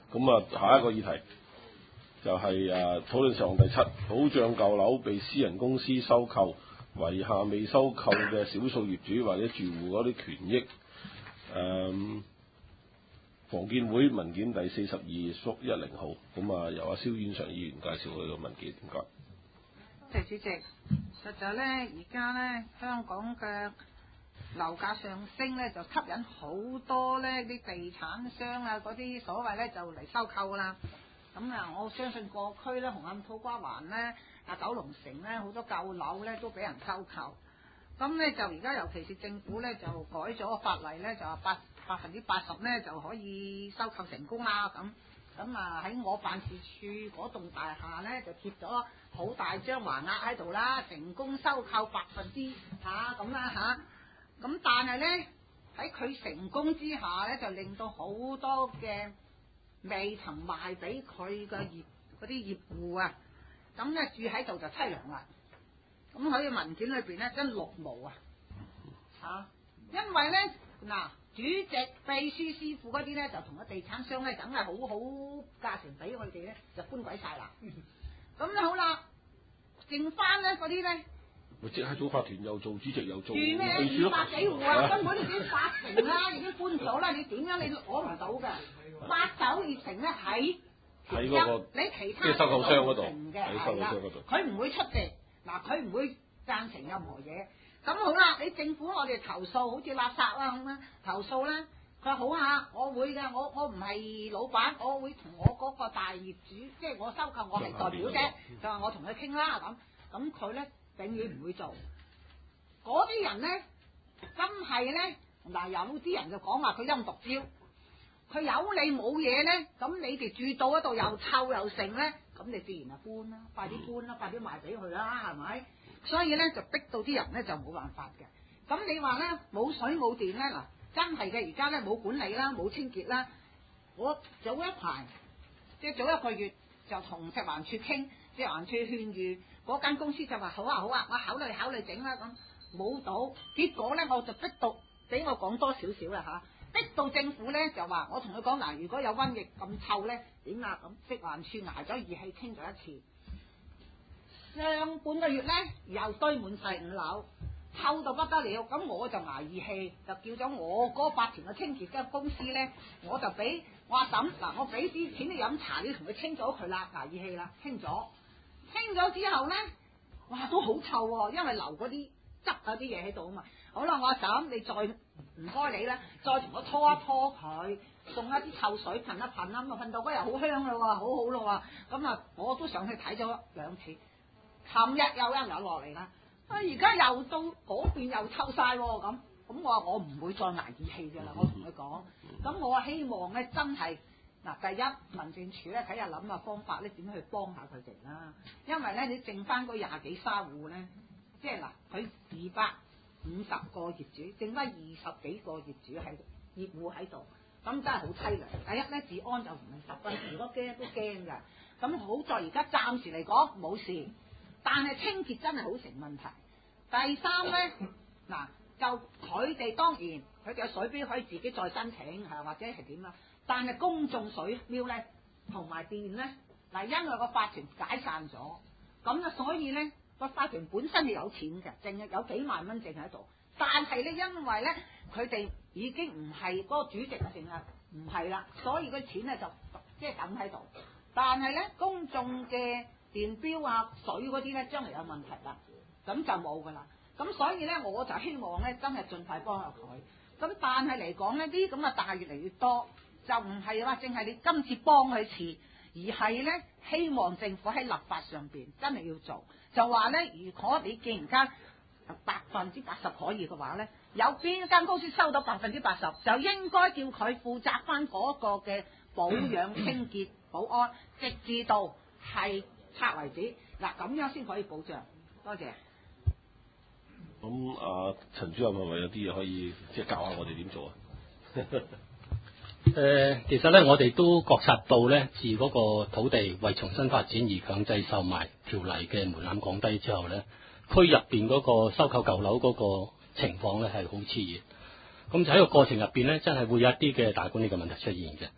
咁啊，下一個議題就係討論事項第7，保障舊樓被私人公司收購遺下未收購嘅少數業主或者住戶嗰啲權益。房建會文件第42/10號，咁啊由蕭婉常議員介紹佢個文件，唔該。 多謝主席。實在咧，而家咧香港嘅樓價上升咧，就吸引好多咧啲地產商啊，嗰啲所謂咧就嚟收購啦。咁啊，我相信各區咧，紅磡土瓜灣咧、九龍城咧，好多舊樓咧都俾人收購。咁咧就而家尤其是政府咧就改咗個法例咧，就話80%咧就可以收購成功啦。咁啊喺我辦事處嗰棟大廈咧就貼咗好大張橫額喺度啦，成功收購咁啦嚇。咁但係咧喺佢成功之下咧，就令到好多嘅未曾賣俾佢嘅嗰啲業戶啊，咁咧住喺度就凄涼啦。咁喺文件裏邊咧真綠毛因為咧主席、秘書、師傅嗰啲咧就同個地產商咧梗係好價錢俾佢哋咧就搬鬼晒啦。咁咧好啦，剩翻咧嗰啲咧， 咪即係組法團又做主席又做住咩200幾戶啊，根本已經8成啦，已經搬咗啦，你點樣你攞唔到㗎？8、9、2成咧喺嗰個你其他即係收購商嗰度， 喺收購商嗰度， 佢唔會出地，佢唔會贊成任何嘢。咁好啦，你政府我哋投訴好似垃圾啦咁樣投訴啦，佢話好啊，我會嘅，我唔係老闆，我會同我嗰個大業主，即係我收購我係代表啫，就話我同佢傾啦咁佢咧永遠唔會做。嗰啲人咧真係咧有啲人就講話佢陰毒招，佢有你冇嘢咧，咁你哋住到嗰度又臭又剩咧，咁你自然就搬啦，快啲搬啦，快啲賣俾佢啦，係咪？所以咧就逼到啲人咧就冇辦法嘅。咁你話咧冇水冇電咧真係嘅，而家咧冇管理啦，冇清潔啦。我早一排即係早1個月就同食環署傾，食環署勸喻嗰間公司就話好啊，我考慮整啦咁，冇到。結果咧我就逼到俾我講多少少啦逼到政府咧就話我同佢講如果有瘟疫咁臭咧點啊咁，食環署捱咗義氣傾咗一次。上半個月咧又堆滿晒5樓，臭到不得了。咁我就捱義氣，就叫咗我嗰法團嘅清潔嘅公司咧，我就俾我阿嬸我俾啲錢你飲茶，你同佢清咗佢啦，捱義氣啦，清咗之後咧，哇都好臭喎，因為留嗰啲汁啲嘢喺度啊嘛。好啦，我阿嬸你再唔該你啦，再同我拖一拖佢，送一啲臭水噴一噴啦，咁噴到嗰日好香啦喎，好好咯喎。咁啊我都上去睇咗2次。琴日有人落嚟啦，而家又到嗰邊又臭晒喎咁我話我唔會再捱義氣㗎啦，我同佢講。咁我希望咧真係第一民政處咧睇下諗下方法咧點樣去幫下佢哋啦，因為咧你剩翻嗰20幾30戶咧，即係佢250個業主，剩翻20幾個業主業戶喺度，咁真係好凄涼。第一咧治安就唔係十分，如果驚都驚㗎。咁好在而家暫時嚟講冇事。但係清潔真係好成問題。第三咧，就佢哋當然佢哋有水表可以自己再申請或者係點啦。但係公眾水表咧同埋電咧，因為個法團解散咗，咁所以咧個法團本身係有錢嘅，淨係有幾萬蚊淨喺度。但係咧因為咧佢哋已經唔係嗰個主席淨係唔係啦，所以個錢咧就即係等喺度。但係咧公眾嘅電表水嗰啲咧將來有問題啦，咁就冇噶啦。咁所以咧我就希望咧真係盡快幫下佢。咁但係嚟講呢啲咁嘅大越嚟越多，就唔係話淨係你今次幫佢次，而係咧希望政府喺立法上邊真係要做，就話咧如果你既然間80%可以嘅話咧，有邊一間公司收到80%，就應該叫佢負責翻嗰個嘅保養、清潔、保安，直至到係拆為止。咁樣先可以保障。多謝。 咁陳主任係咪有啲嘢可以即係教下我哋點做啊？ 其實咧，我哋都覺察到咧，自嗰個土地為重新發展而強制售賣條例嘅門檻降低之後咧，區入邊嗰個收購舊樓嗰個情況咧係好熾熱。咁就喺個過程入邊咧，真係會有一啲嘅大管理嘅問題出現嘅。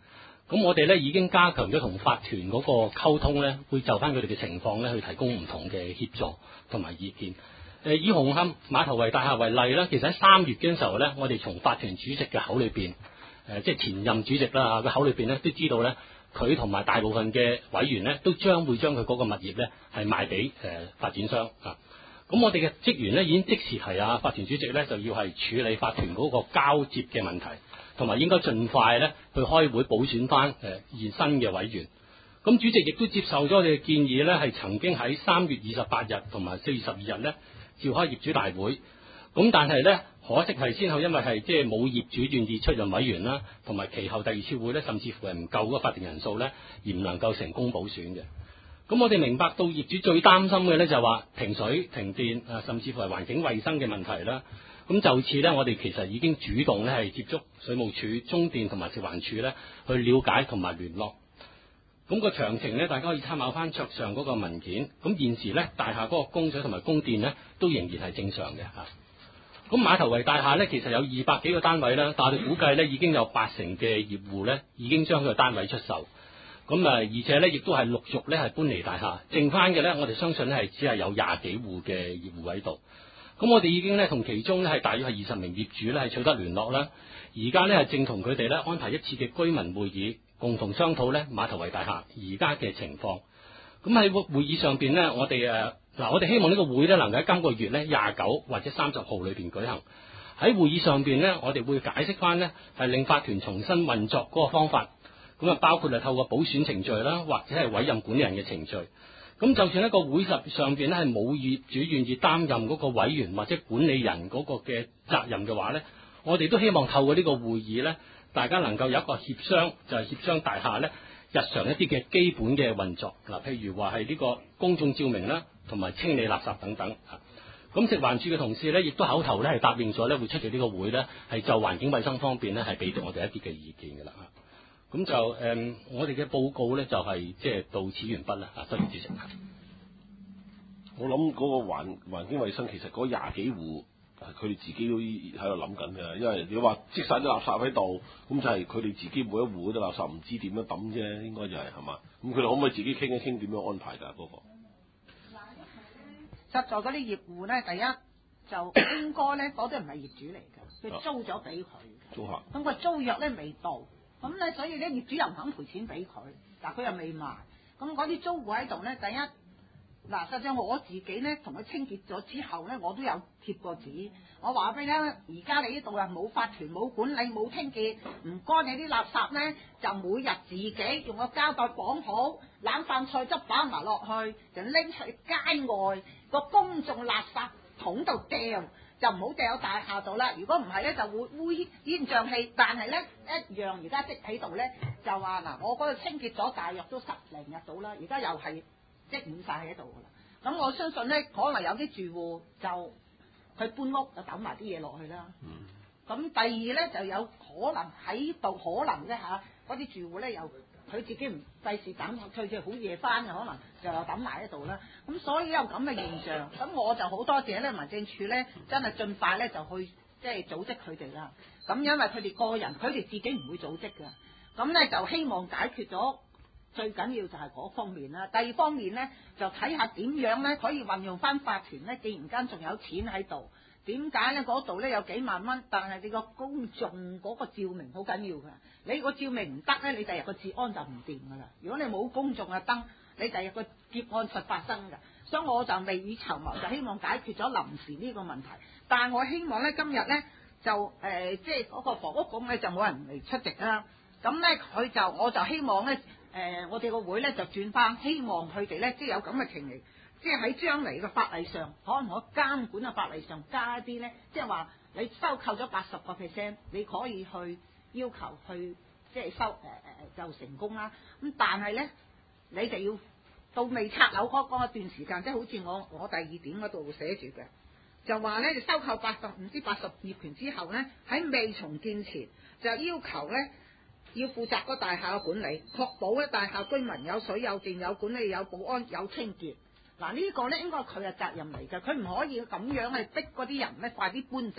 咁我哋咧已經加強咗同法團嗰個溝通咧，會就翻佢哋嘅情況咧去提供唔同嘅協助同埋意見。以紅磡馬頭圍大廈為例啦，其實喺3月嘅時候咧，我哋從法團主席嘅口裏邊，即係前任主席啦嘅口裏邊咧，都知道咧，佢同埋大部分嘅委員咧，都將會將佢嗰個物業咧係賣俾發展商啊。咁我哋嘅職員咧已經即時提法團主席咧，就要係處理法團嗰個交接嘅問題，同埋應該盡快咧去開會補選翻現新嘅委員。咁主席亦都接受咗我哋嘅建議咧，係曾經喺3月28日同埋4月12日咧召開業主大會。咁但係咧，可惜係先後因為係即係冇業主願意出任委員啦，同埋其後第2次會咧，甚至乎係唔夠嗰個法定人數咧，而唔能夠成功補選嘅。咁我哋明白到業主最擔心嘅咧就係話停水、停電甚至乎係環境衛生嘅問題啦。咁就此咧，我哋其實已經主動咧係接觸水務署、中電同埋食環署咧去了解同埋聯絡。咁個詳情咧，大家可以參考翻桌上嗰個文件。咁現時咧，大廈嗰個供水同埋供電咧都仍然係正常嘅嚇。咁馬頭圍大廈咧，其實有200幾個單位啦，但係我哋估計咧已經有80%嘅業戶咧已經將佢個單位出售。咁而且咧亦都係陸續咧係搬離大廈，剩翻嘅咧，我哋相信咧係只係有20幾戶嘅業戶喺度。咁我哋已經咧同其中咧係大約係20名業主咧係取得聯絡啦。而家咧係正同佢哋咧安排一次嘅居民會議，共同商討咧馬頭圍大廈而家嘅情況。咁喺會議上邊咧，我哋希望呢個會咧能夠喺今個月咧29或者30號裏邊舉行。喺會議上邊咧，我哋會解釋翻咧係令法團重新運作嗰個方法。咁包括係透過補選程序啦，或者係委任管理人嘅程序。咁就算一個會上邊咧係冇業主願意擔任嗰個委員或者管理人嗰個嘅責任嘅話咧，我哋都希望透過呢個會議咧，大家能夠有一個協商，就係協商大廈咧日常一啲嘅基本嘅運作。嗱，譬如話係呢個公眾照明啦，同埋清理垃圾等等。咁食環署嘅同事咧，亦都口頭咧係答應咗咧會出席呢個會咧，係就環境衛生方面咧係俾到我哋一啲嘅意見㗎啦。咁就我哋嘅報告咧就係即係到此完畢啦。多謝主席。 我諗嗰個環境衛生其實嗰20幾戶，佢哋自己都喺度諗緊嘅，因為你話積晒啲垃圾喺度，咁就係佢哋自己每一戶嗰啲垃圾唔知點樣抌啫，應該就係嘛？咁佢哋可唔可以自己傾一傾點樣安排㗎嗰個？ 實在嗰啲業戶咧，第一就應該咧嗰啲唔係業主嚟嘅，佢租咗俾佢嘅租客。 咁個租約咧未到。咁咧，所以咧業主又唔肯賠錢俾佢，嗱佢又未賣，咁嗰啲租戶喺度咧，第一嗱，實際我自己咧同佢清潔咗之後咧，我都有貼過紙，我話俾你聽，而家你呢度啊冇法團、冇管理、冇清潔，唔該你啲垃圾咧就每日自己用個膠袋綁好，冷飯菜汁擺埋落去，就拎出去街外個公眾垃圾桶度掉。就唔好掉大廈度啦，如果唔係咧就會烏煙瘴氣。但係咧一樣而家積喺度咧，就話嗱，我嗰度清潔咗大約都10零日到啦，而家又係積滿晒喺度噶啦。咁我相信咧，可能有啲住戶就佢搬屋就抌埋啲嘢落去啦。咁第二咧就有可能喺度，可能咧嗰啲住戶咧又佢自己唔費事等，佢就好夜翻嘅，可能就又抌埋喺度啦。咁所以有咁嘅現象，咁我就好多謝咧民政處咧，真係盡快咧就去即係組織佢哋啦。咁因為佢哋個人，佢哋自己唔會組織嘅。咁咧就希望解決咗，最緊要就係嗰方面啦。第二方面咧就睇下點樣咧可以運用翻法團咧，既然間仲有錢喺度。點解咧？嗰度咧有幾萬蚊，但係你個公眾嗰個照明好緊要㗎。你個照明唔得咧，你第日個治安就唔掂㗎啦。如果你冇公眾嘅燈，你第日個劫案實發生㗎。所以我就未雨綢繆，就希望解決咗臨時呢個問題。但係我希望咧今日咧就即係嗰個房屋局咧就冇人嚟出席啦。咁咧我就希望咧我哋個會咧就轉翻，希望佢哋咧即係有咁嘅情形。即係喺將來嘅法例上，可唔可以監管嘅法例上加一啲咧？即係話你收購咗80%，你可以去要求去即係就成功啦。咁但係咧，你就要到未拆樓嗰段時間，即係好似我第2點嗰度寫住嘅，就話咧你收購80業權之後咧，喺未重建前就要求咧要負責個大廈嘅管理，確保咧大廈居民有水有電有管理有保安有清潔。嗱呢個咧應該係佢嘅責任嚟嘅，佢唔可以咁樣去逼嗰啲人咧快啲搬走，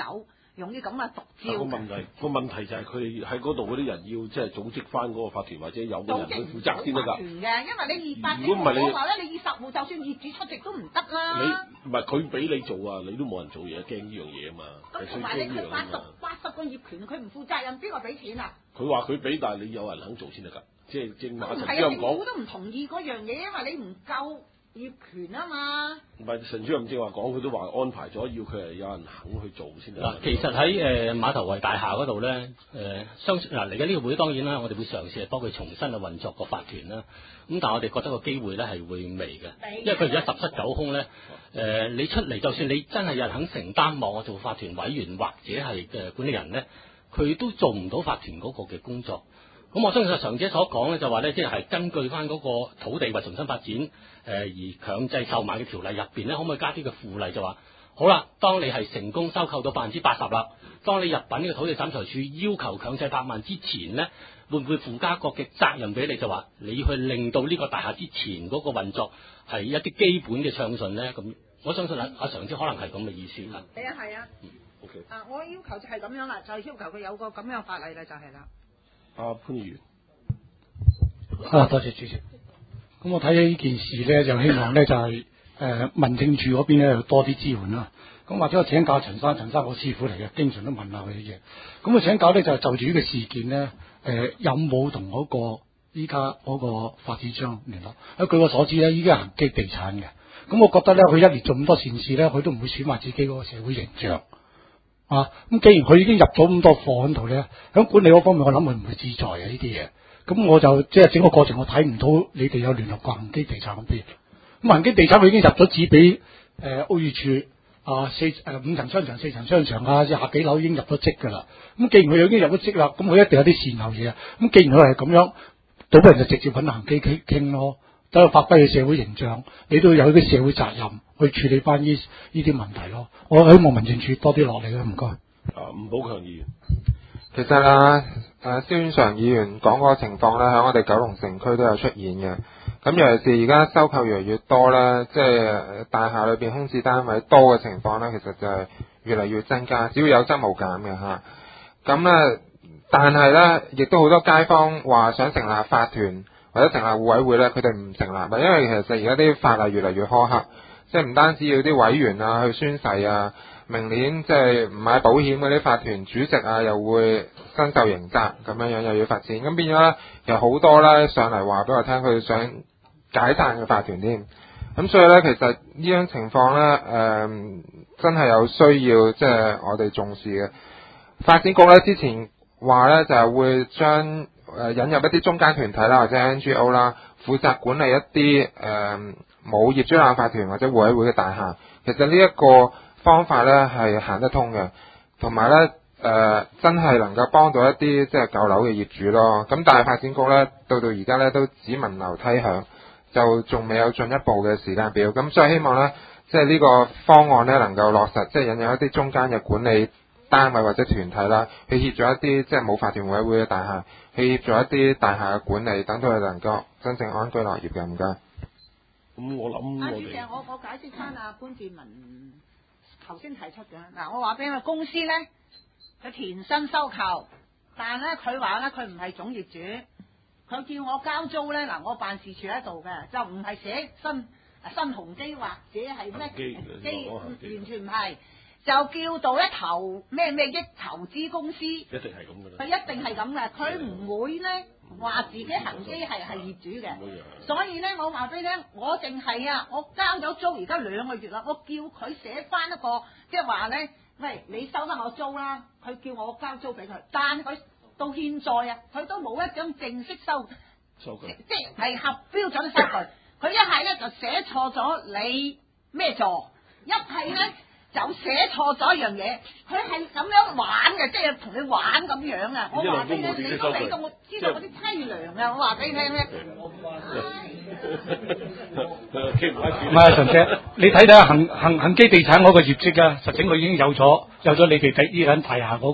用啲咁嘅毒招。 個問題就係佢哋喺嗰度嗰啲人要即係組織翻嗰個法團或者有個人去負責先得㗎。 組織唔到法團嘅，因為你20 如果唔係你我話咧，你20戶就算業主出席都唔得啦。 你唔係佢俾你做啊，你都冇人做嘢，驚呢樣嘢啊嘛。 咁同埋你佢80個業權，佢唔負責任，邊個俾錢啊？ 佢話佢俾，但係你有人肯做先得㗎。即係正馬陳係啊， 主任講， 政府都唔同意嗰樣嘢，因為你唔夠業權啊嘛。 唔係陳主任正話講，佢都話安排咗，要佢係有人肯去做先得。 嗱，其實喺碼頭圍大廈嗰度咧，嚟緊呢個會當然啦，我哋會嘗試係幫佢重新去運作個法團啦。咁但係我哋覺得個機會咧係會微嘅，因為佢而家十室九空咧，你出嚟就算你真係有人肯承擔望我做法團委員或者係管理人咧，佢都做唔到法團嗰個嘅工作。咁我相信常者所講咧，就話咧，即係根據翻嗰個土地或重新發展而強制售賣嘅條例入邊咧，可唔可以加啲嘅附例就話，好啦，當你係成功收購到80%啦，當你入稟呢個土地審裁處要求強制拍賣之前咧，會唔會附加個嘅責任俾你，就話你去令到呢個大廈之前嗰個運作係一啲基本嘅暢順咧？咁我相信阿常之可能係咁嘅意思啦。 係啊。 OK。 我要求就係咁樣啦，就係要求佢有個咁樣法例啦，就係啦。 阿潘議員。 多謝主席。咁我睇起呢件事咧，就希望咧就係民政處嗰邊咧有多啲支援啦。咁或者我請教陳生我師傅嚟嘅，經常都問下佢啲嘢。咁我請教咧就就住呢個事件咧，有冇同嗰個依家嗰個發展商聯絡？據我所知咧，依家恒基地產嘅。咁我覺得咧，佢一年做咁多善事咧，佢都唔會損壞自己嗰個社會形象。咁既然佢已經入咗咁多貨喺度咧，喺管理嗰方面，我諗佢唔會自在嘅呢啲嘢。咁我就即係整個過程，我睇唔到你哋有聯絡過恒基地產嗰邊。咁恒基地產佢已經入咗紙俾屋宇署5層商場、4層商場20幾樓已經入咗職㗎啦。咁既然佢已經入咗職啦，咁佢一定有啲善後嘢。咁既然佢係咁樣，倒不如就直接揾恒基傾咯，等佢發揮佢社會形象，你都有啲社會責任去處理翻呢啲問題咯。我希望民政處多啲落嚟啦，唔該。 吳寶強議員。 其實蕭遠常議員講嗰個情況咧，喺我哋九龍城區都有出現嘅。咁尤其是而家收購越嚟越多咧，即係大廈裏邊空置單位多嘅情況咧，其實就係越嚟越增加，只會有增無減嘅嚇。咁咧，但係咧，亦都好多街坊話想成立法團或者成立互委會咧，佢哋唔成立，因為其實而家啲法例越嚟越苛刻，即係唔單止要啲委員去宣誓啊。明年即係唔買保險嗰啲法團主席又會身受刑責，咁樣又要罰錢，咁變咗咧，有好多咧上嚟話俾我聽，佢哋想解散嘅法團添。咁所以咧，其實呢種情況咧，真係有需要即係我哋重視嘅。發展局咧之前話咧就係會將引入一啲中間團體啦，或者 NGO 啦，負責管理一啲冇業主立案法團或者互委會嘅大廈。其實呢一個方法咧係行得通嘅，同埋咧真係能夠幫到一啲即係舊樓嘅業主咯。咁但係發展局咧到而家咧都只聞樓梯響，就仲未有進一步嘅時間表。咁所以希望咧即係呢個方案咧能夠落實，即係引入一啲中間嘅管理單位或者團體啦，去協助一啲即係冇法團互委會嘅大廈，去協助一啲大廈嘅管理，等到佢能夠真正安居樂業嘅。唔該。 咁我諗主席，我解釋翻潘志文頭先提出嘅。嗱，我話俾你公司咧，佢填薪收購，但係咧佢話咧佢唔係總業主，佢叫我交租咧。嗱，我辦事處喺度嘅，就唔係寫新鴻基或者係咩基，完全唔係，就叫到一投咩益投資公司，一定係咁嘅啦。佢一定係咁嘅，佢唔會咧話自己恒基係業主嘅。所以咧，我話俾你聽，我淨係我交咗租，而家2個月啦，我叫佢寫翻一個，即係話咧，喂，你收翻我租啦。佢叫我交租俾佢，但係佢到現在佢都冇一張正式收據，即係合標準收據。佢一係咧就寫錯咗你咩座，一係咧就寫錯咗一樣嘢。佢係咁樣玩嘅，即係同你玩咁樣啊！我話俾你聽，你都理到我知道我啲凄涼啊！我話俾你聽咧， 唔係陳姐，你睇睇恒基地產嗰個業績啊，實情佢已經有咗你哋睇呢間大廈嗰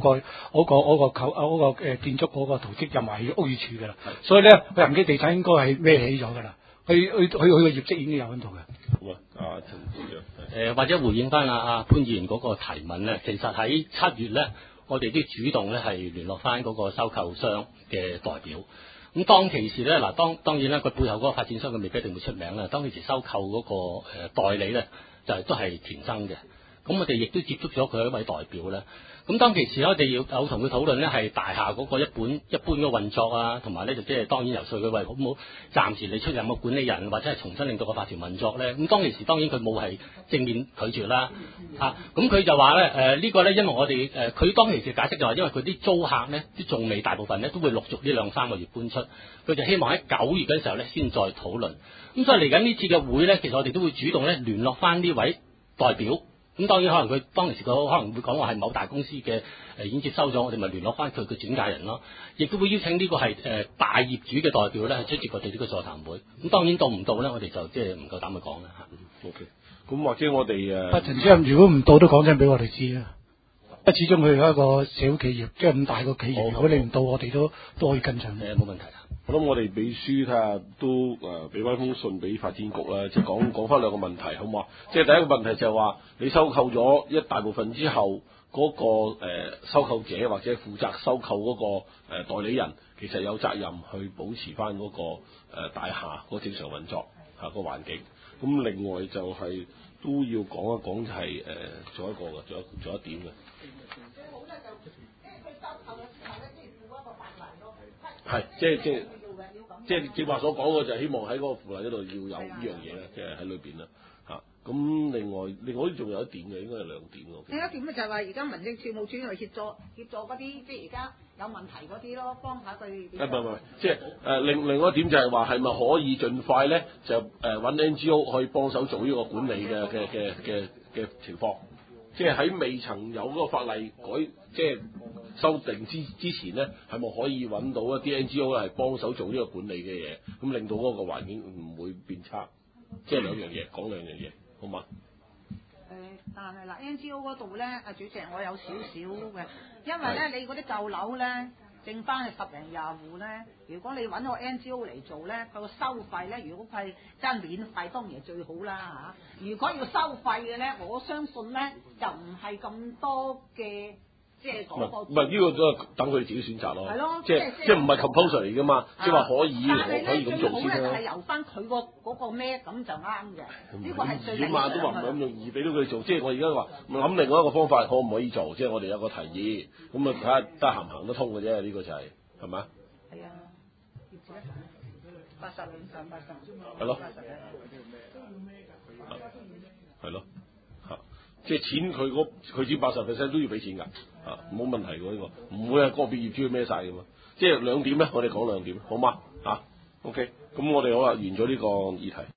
個建築嗰個圖則入埋屋宇署㗎啦，所以咧佢恒基地產應該係孭起咗㗎啦。 佢個業績已經有喺度嘅。 好啊，阿陳司長。 或者回應翻阿潘議員嗰個提問咧，其實喺7月咧，我哋都主動咧係聯絡翻嗰個收購商嘅代表。咁當其時咧，當然啦，佢背後嗰個發展商佢未必一定會出名啦。當其時收購嗰個代理咧，都係田生嘅。咁我哋亦都接觸咗佢一位代表咧。咁當其時咧，我哋要有同佢討論咧，係大廈嗰個一般嘅運作啊，同埋咧就即係當然游說佢喂，好唔好暫時你出任個管理人，或者係重新令到個法團運作咧。咁當其時當然佢冇係正面拒絕啦。咁佢就話咧呢個咧，因為我哋佢當其時解釋就話，因為佢啲租客咧都仲未大部分咧都會陸續呢2-3個月搬出，佢就希望喺9月嗰陣時候咧先再討論。咁所以嚟緊呢次嘅會咧，其實我哋都會主動咧聯絡翻呢位代表。咁當然可能佢當其時佢可能會講話係某大公司嘅已經接收咗，我哋咪聯絡翻佢嘅轉介人咯，亦都會邀請呢個係大業主嘅代表咧出席我哋呢個座談會。咁當然到唔到咧，我哋就即係唔夠膽去講啦嚇。 OK，咁或者我哋陳主任如果唔到都講聲俾我哋知啊。始終佢係一個社會企業，即係咁大個企業，如果你唔到，我哋都可以跟上。 冇問題啊。 我諗我哋秘書睇下都俾翻封信俾發展局啦，即係講翻2個問題，好唔好啊？即係第一個問題就係話你收購咗一大部分之後，嗰個收購者或者負責收購嗰個代理人，其實有責任去保持翻嗰個大廈個正常運作嚇個環境。咁另外就係都要講一講就係仲有一個嘅，仲有一點嘅。係，即係正話所講嘅就係希望喺嗰個附例嗰度要有呢樣嘢咧，即係喺裏邊啦嚇。咁另外仲有一點嘅，應該係2點嘅。 另一點咧就係話而家民政事務處去協助嗰啲即係而家有問題嗰啲咯，幫下佢。 唔，即係另外一點就係話係咪可以盡快咧就揾 NGO 可以幫手做呢個管理嘅情況，即係喺未曾有嗰個法例即係修訂之前咧，係咪可以揾到一啲 NGO 咧係幫手做呢個管理嘅嘢，咁令到嗰個環境唔會變差，即係2樣嘢，講2樣嘢，好嘛？ 但係嗱 NGO 嗰度咧，阿主席我有少少嘅，因為咧你嗰啲舊樓咧，剩翻係10零20戶咧，如果你揾個 NGO 嚟做咧，佢個收費咧，如果佢真係免費，當然係最好啦嚇。如果要收費嘅咧，我相信咧就唔係咁多嘅。即係嗰個， 唔係呢個都係等佢哋自己選擇咯。 係咯， 即係唔係 compulsory 嚟噶嘛？即係話可以，我可以咁做先啦。 係由翻佢嗰個咩咁就啱嘅。呢個係最理想。 起碼都話唔係咁容易俾到佢哋做。即係我而家話諗另外一個方法，可唔可以做？即係我哋有個提議，咁啊睇下得行唔行得通嘅啫。呢個就係嘛？ 係啊，80年上80。 係咯。係咯。嚇！即係錢佢佔80%都要俾錢㗎。冇問題喎呢個，唔會係個別業主要孭晒㗎嘛。即係2點咧，我哋講2點，好嗎？OK，咁我哋好啦，完咗呢個議題。